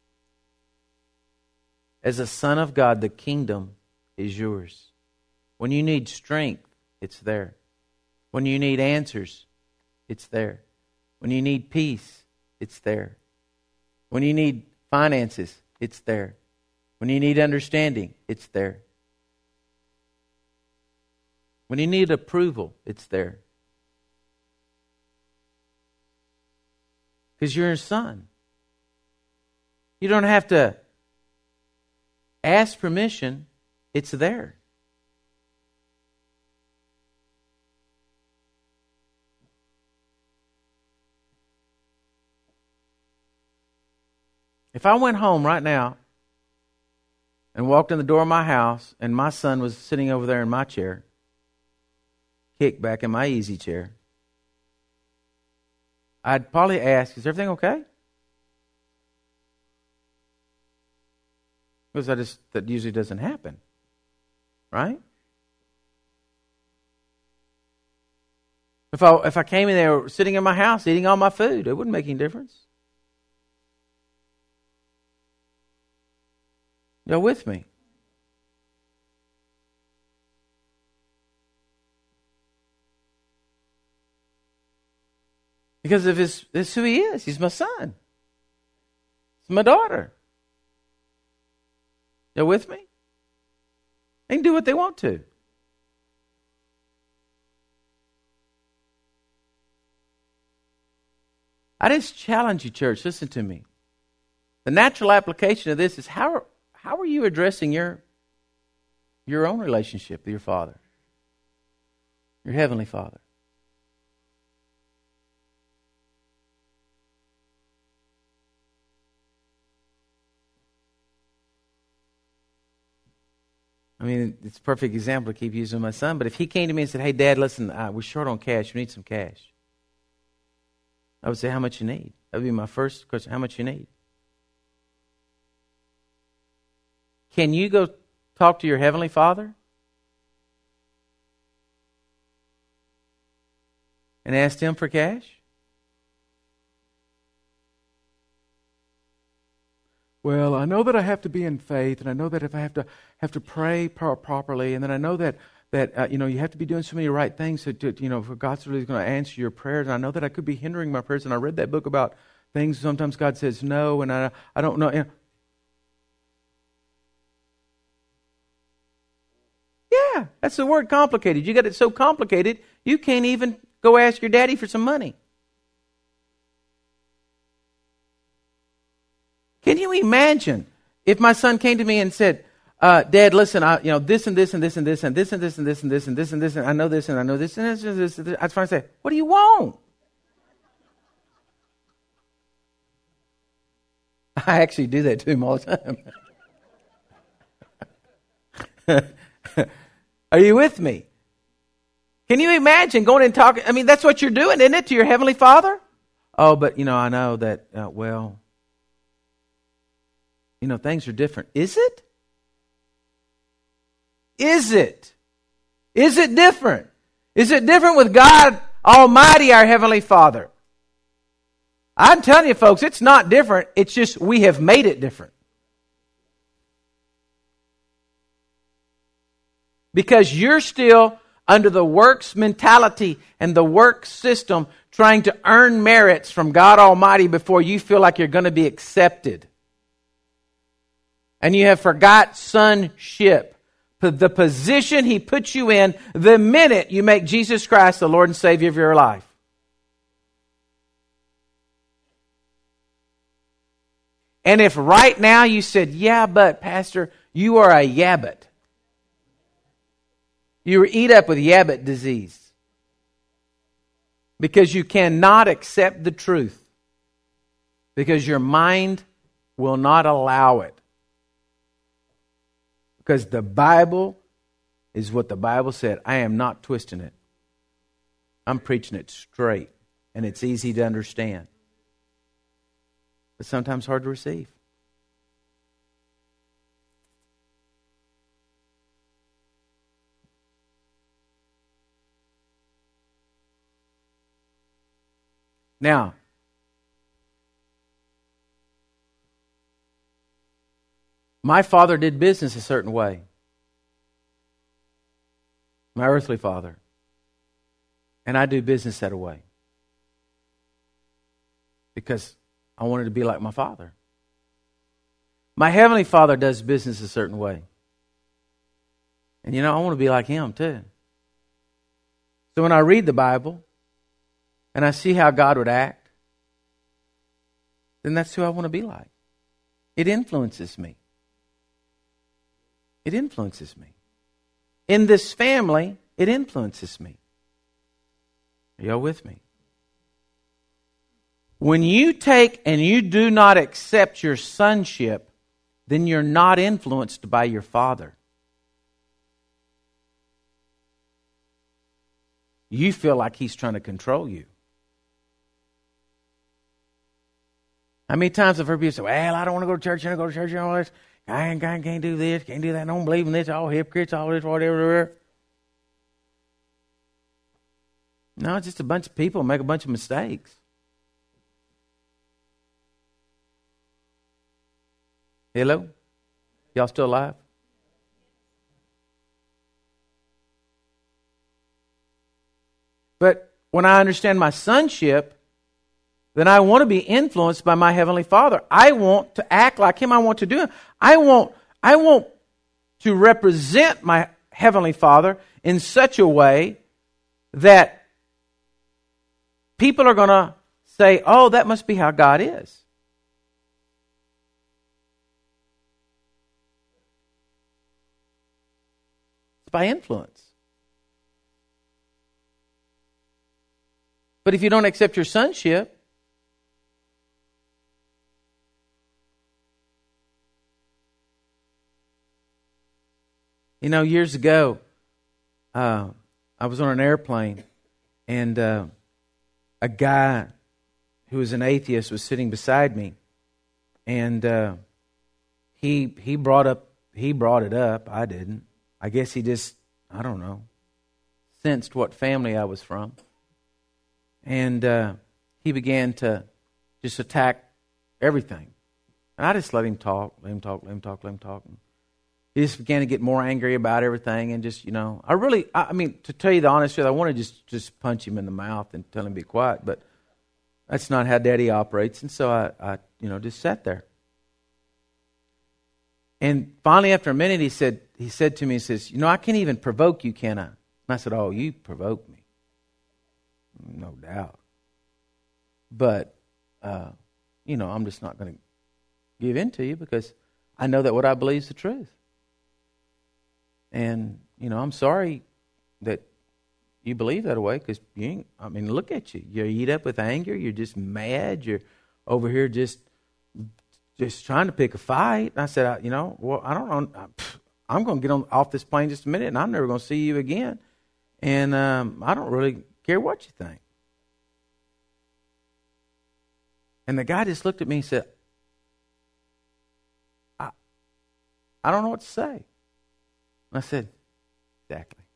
As a son of God, the kingdom is yours. When you need strength, it's there. When you need answers, it's there. When you need peace, it's there. When you need finances, it's there. When you need understanding, it's there. When you need approval, it's there. Because you're His son. You don't have to ask permission. It's there. If I went home right now and walked in the door of my house and my son was sitting over there in my chair, kicked back in my easy chair, I'd probably ask, is everything okay? Because I just, that usually doesn't happen. Right? If I if I came in there sitting in my house eating all my food, it wouldn't make any difference. Y'all with me? Because of his, this is who he is. He's my son. He's my daughter. Y'all with me? They can do what they want to. I just challenge you, church. Listen to me. The natural application of this is how are, how are you addressing your, your own relationship with your Father, your Heavenly Father? I mean, it's a perfect example to keep using my son. But if he came to me and said, hey, Dad, listen, uh, we're short on cash. We need some cash. I would say, how much you need? That would be my first question. How much you need? Can you go talk to your Heavenly Father and ask Him for cash? Well, I know that I have to be in faith, and I know that if I have to have to pray pro- properly, and then I know that that uh, you know you have to be doing so many right things to, to you know for God's really going to answer your prayers. And I know that I could be hindering my prayers. And I read that book about things. Sometimes God says no, and I I don't know. Yeah, that's the word, complicated. You got it so complicated you can't even go ask your daddy for some money. Can you imagine if my son came to me and said, uh, Dad, listen, I, you know, this and this and this and this and this and this and this and this and this and this and I know this and I know this and this and this. And this. I'd finally say, what do you want? I actually do that to him all the time. Are you with me? Can you imagine going and talking? I mean, that's what you're doing, isn't it, to your Heavenly Father? Oh, but, you know, I know that, uh, well... You know, things are different. Is it? Is it? Is it different? Is it different with God Almighty, our Heavenly Father? I'm telling you, folks, it's not different. It's just we have made it different. Because you're still under the works mentality and the work system trying to earn merits from God Almighty before you feel like you're going to be accepted. And you have forgot sonship, the position He puts you in the minute you make Jesus Christ the Lord and Savior of your life. And if right now you said, yeah, but Pastor, you are a yabbit. You were eat up with yabbit disease. Because you cannot accept the truth. Because your mind will not allow it. Because the Bible is what the Bible said. I am not twisting it. I'm preaching it straight. And it's easy to understand. But sometimes hard to receive. Now, my father did business a certain way. My earthly father. And I do business that way. Because I wanted to be like my father. My heavenly Father does business a certain way. And you know, I want to be like Him too. So when I read the Bible and I see how God would act, then that's who I want to be like. It influences me. It influences me. In this family, it influences me. Are y'all with me? When you take and you do not accept your sonship, then you're not influenced by your father. You feel like he's trying to control you. How many times have I heard people say, well, I don't want to go to church, I don't go to church and all this. I ain't, I can't do this, can't do that, I don't believe in this, all hypocrites, all this, whatever. No, it's just a bunch of people make a bunch of mistakes. Hello? Y'all still alive? But when I understand my sonship, then I want to be influenced by my Heavenly Father. I want to act like Him. I want to do Him. I want, I want to represent my Heavenly Father in such a way that people are going to say, oh, that must be how God is. It's by influence. But if you don't accept your sonship, you know, years ago, uh, I was on an airplane, and uh, a guy who was an atheist was sitting beside me, and uh, he he brought up he brought it up. I didn't. I guess he just, I don't know, sensed what family I was from, and uh, he began to just attack everything, and I just let him talk, let him talk, let him talk, let him talk. And he just began to get more angry about everything, and just, you know, I really, I mean, to tell you the honest truth, I want to just, just punch him in the mouth and tell him to be quiet, but that's not how Daddy operates, and so I, I, you know, just sat there. And finally, after a minute, he said, he said to me, he says, you know, I can't even provoke you, can I? And I said, oh, you provoke me. No doubt. But, uh, you know, I'm just not going to give in to you because I know that what I believe is the truth. And, you know, I'm sorry that you believe that way because you ain't, I mean, look at you. You eat up with anger. You're just mad. You're over here just just trying to pick a fight. And I said, I, you know, well, I don't know. I'm going to get on off this plane just a minute, and I'm never going to see you again. And um, I don't really care what you think. And the guy just looked at me and said, I, I don't know what to say. And I said, exactly.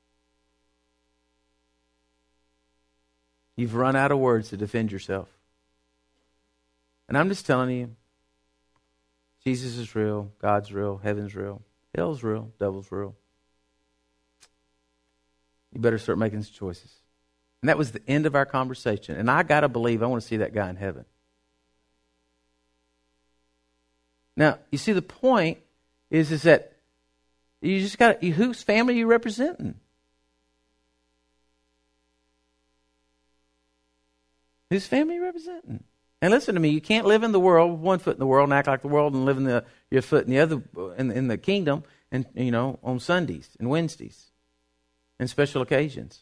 You've run out of words to defend yourself. And I'm just telling you, Jesus is real, God's real, heaven's real, hell's real, devil's real. You better start making some choices. And that was the end of our conversation. And I got to believe I want to see that guy in heaven. Now, you see, the point is, is that you just got to, whose family are you representing? Whose family are you representing? And listen to me, you can't live in the world with one foot in the world and act like the world and live in the your foot in the other in, in the kingdom and, you know, on Sundays and Wednesdays and special occasions.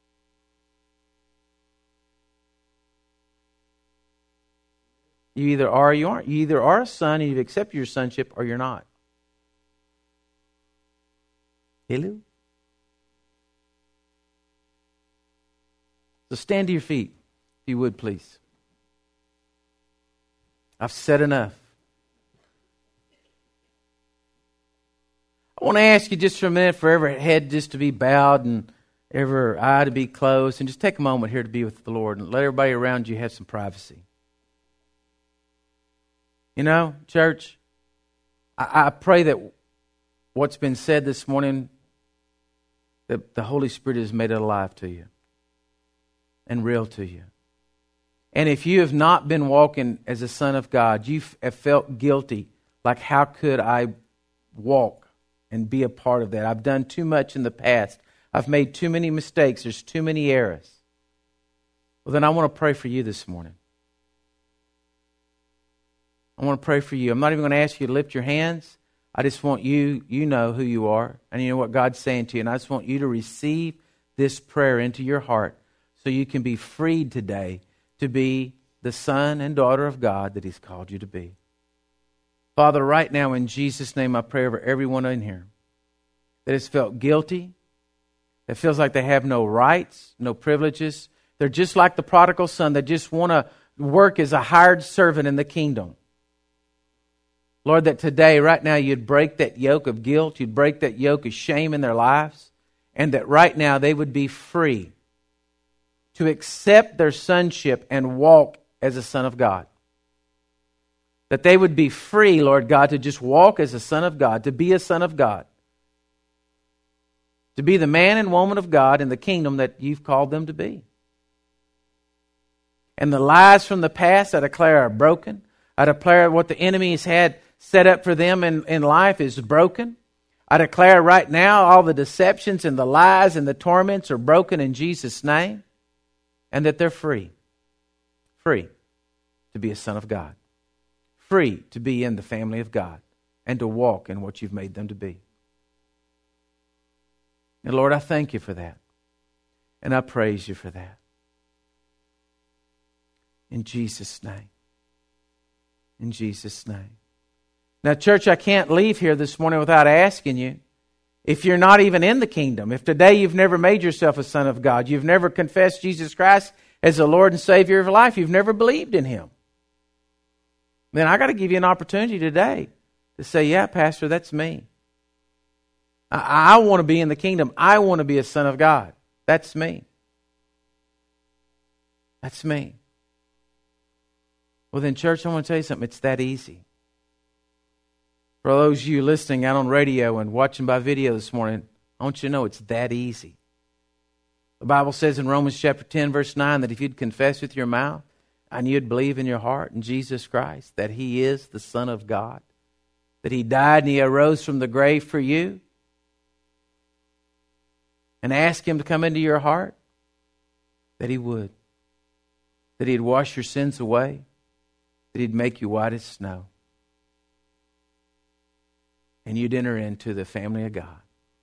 You either are or you aren't. You either are a son and you accept your sonship or you're not. Hello? So stand to your feet, if you would, please. I've said enough. I want to ask you just for a minute for every head just to be bowed and every eye to be closed, and just take a moment here to be with the Lord and let everybody around you have some privacy. You know, church, I, I pray that what's been said this morning, that the Holy Spirit has made it alive to you and real to you. And if you have not been walking as a son of God, you have felt guilty, like how could I walk and be a part of that? I've done too much in the past. I've made too many mistakes. There's too many errors. Well, then I want to pray for you this morning. I want to pray for you. I'm not even going to ask you to lift your hands. I just want you, you know who you are, and you know what God's saying to you, and I just want you to receive this prayer into your heart so you can be freed today to be the son and daughter of God that He's called you to be. Father, right now in Jesus' name I pray over everyone in here that has felt guilty, that feels like they have no rights, no privileges. They're just like the prodigal son. They just want to work as a hired servant in the kingdom. Lord, that today, right now, you'd break that yoke of guilt, you'd break that yoke of shame in their lives, and that right now they would be free to accept their sonship and walk as a son of God. That they would be free, Lord God, to just walk as a son of God, to be a son of God, to be the man and woman of God in the kingdom that you've called them to be. And the lies from the past, I declare, are broken. I declare what the enemy has had set up for them in, in life is broken. I declare right now all the deceptions and the lies and the torments are broken in Jesus' name, and that they're free. Free to be a son of God. Free to be in the family of God and to walk in what you've made them to be. And Lord, I thank you for that. And I praise you for that. In Jesus' name. In Jesus' name. Now, church, I can't leave here this morning without asking you, if you're not even in the kingdom, if today you've never made yourself a son of God, you've never confessed Jesus Christ as the Lord and Savior of your life, you've never believed in Him, then I got to give you an opportunity today to say, yeah, Pastor, that's me. I, I want to be in the kingdom. I want to be a son of God. That's me. That's me. Well, then, church, I want to tell you something. It's that easy. For those of you listening out on radio and watching by video this morning, I want you to know it's that easy. The Bible says in Romans chapter ten, verse nine, that if you'd confess with your mouth and you'd believe in your heart in Jesus Christ, that He is the Son of God, that He died and He arose from the grave for you, and ask Him to come into your heart, that He would. That He'd wash your sins away, that He'd make you white as snow. And you'd enter into the family of God.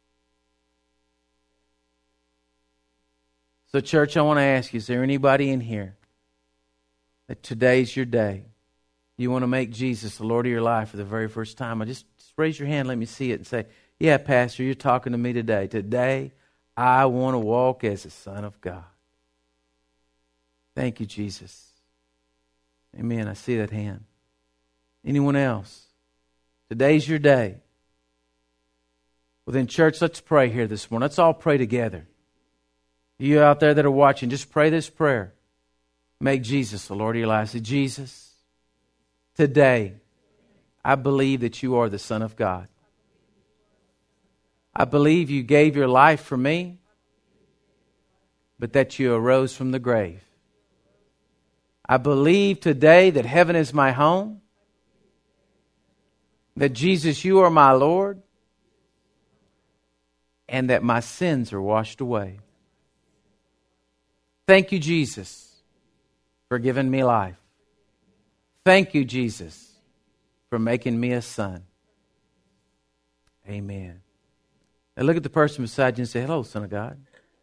So, church, I want to ask you, is there anybody in here that today's your day? You want to make Jesus the Lord of your life for the very first time? I just, just raise your hand, let me see it, and say, yeah, Pastor, you're talking to me today. Today, I want to walk as a son of God. Thank you, Jesus. Amen. I see that hand. Anyone else? Today's your day. Well, then, church, let's pray here this morning. Let's all pray together. You out there that are watching, just pray this prayer. Make Jesus the Lord of your life. Say, Jesus, today, I believe that you are the Son of God. I believe you gave your life for me, but that you arose from the grave. I believe today that heaven is my home, that Jesus, you are my Lord, and that my sins are washed away. Thank you, Jesus, for giving me life. Thank you, Jesus, for making me a son. Amen. Now look at the person beside you and say, hello, Son of God.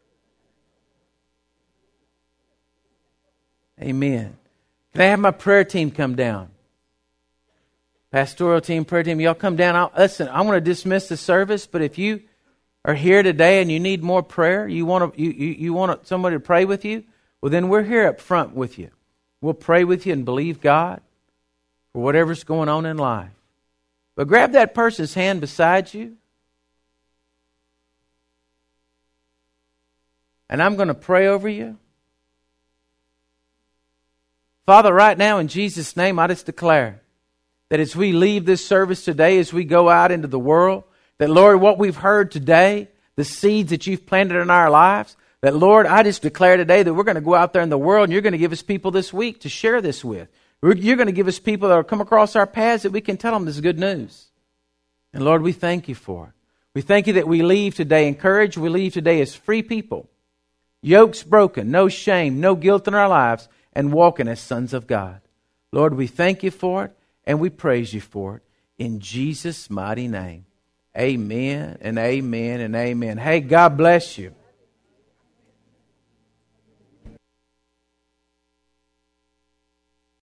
Amen. Can I have my prayer team come down? Pastoral team, prayer team, y'all come down. I'll, listen, I'm going to dismiss the service, but if you are here today and you need more prayer, you want to, you, you, you want somebody to pray with you, well, then we're here up front with you. We'll pray with you and believe God for whatever's going on in life. But grab that person's hand beside you, and I'm going to pray over you. Father, right now in Jesus' name, I just declare that as we leave this service today, as we go out into the world, that, Lord, what we've heard today, the seeds that you've planted in our lives, that, Lord, I just declare today that we're going to go out there in the world and you're going to give us people this week to share this with. You're going to give us people that will come across our paths that we can tell them this good news. And, Lord, we thank you for it. We thank you that we leave today encouraged. We leave today as free people. Yokes broken, no shame, no guilt in our lives, and walking as sons of God. Lord, we thank you for it, and we praise you for it. In Jesus' mighty name. Amen and amen and amen. Hey, God bless you.